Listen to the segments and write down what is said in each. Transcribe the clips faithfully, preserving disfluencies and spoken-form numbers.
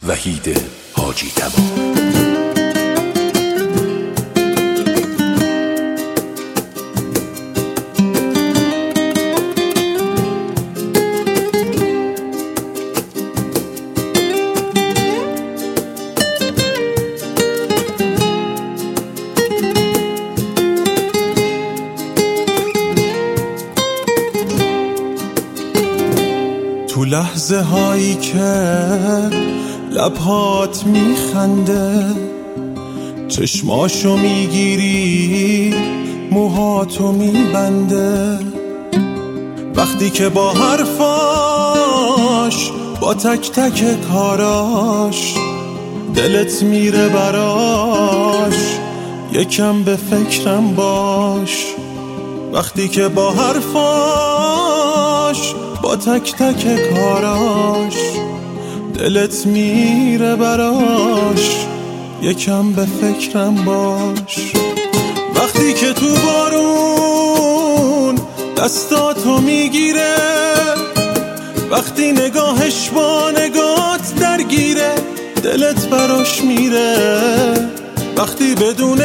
وحید حاجی تبا. تو لحظه هایی که لبهات میخنده، چشماشو میگیری موهاتو میبنده، وقتی که با حرفاش با تک تک کاراش دلت میره براش، یکم به فکرم باش. وقتی که با حرفاش با تک تک کاراش دلت میره براش، یکم به فکرم باش. وقتی که تو بارون دستاتو میگیره، وقتی نگاهش با نگات درگیره دلت براش میره، وقتی بدون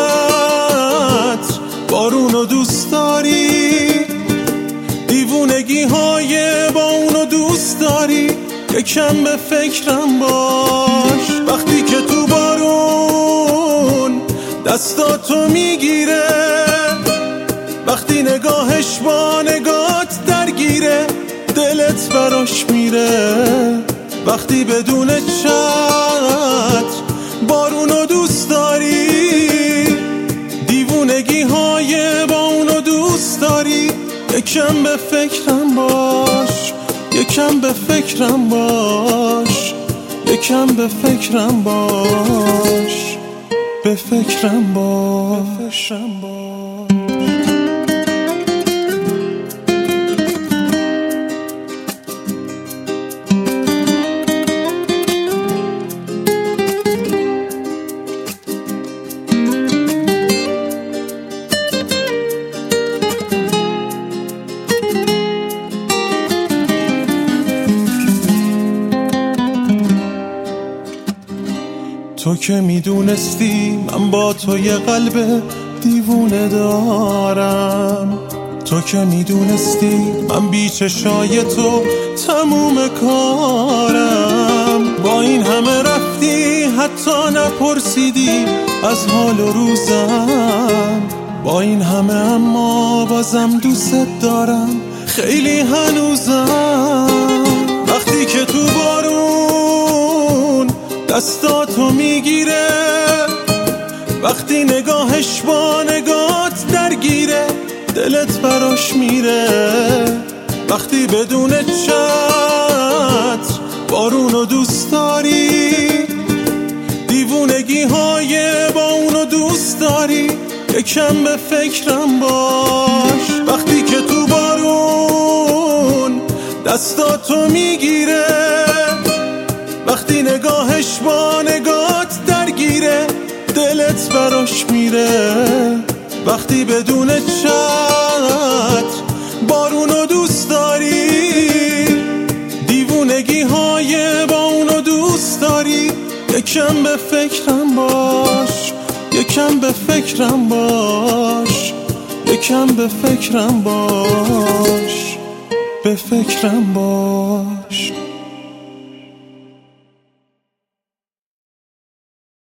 چتر بارونو دوست داری، دیوونگی های با اونو دوست داری، یکم به فکرم باش. وقتی که تو بارون دستاتو میگیره، وقتی نگاهش با نگات درگیره دلت براش میره، وقتی بدون چتر بارونو دوست داری، دیوونگی های با اونو دوست داری، یکم به فکرم باش، یکم به فکرم باش، یکم به فکرم باش، به فکرم باش. تو که میدونستی من با تو یه قلب دیوونه دارم، تو که میدونستی من بی چشای تو تموم کارم، با این همه رفتی حتی نپرسیدی از حال و روزم، با این همه اما بازم دوست دارم خیلی هنوزم. وقتی که تو بارون دستاتو میگیره، وقتی نگاهش با نگات درگیره دلت براش میره، وقتی بدون چتر بارونو دوست داری، دیوونگی های با اونو دوست داری، یکم به فکرم باش. وقتی که تو بارون دستاتو میگیره، وقتی نگاهش با نگات درگیره دلت براش میره، وقتی بدون چتر بارونو دوست داری، دیوونگی های با اونو دوست داری، یکم به فکرم باش، یکم به فکرم باش، یکم به فکرم باش، به فکرم باش.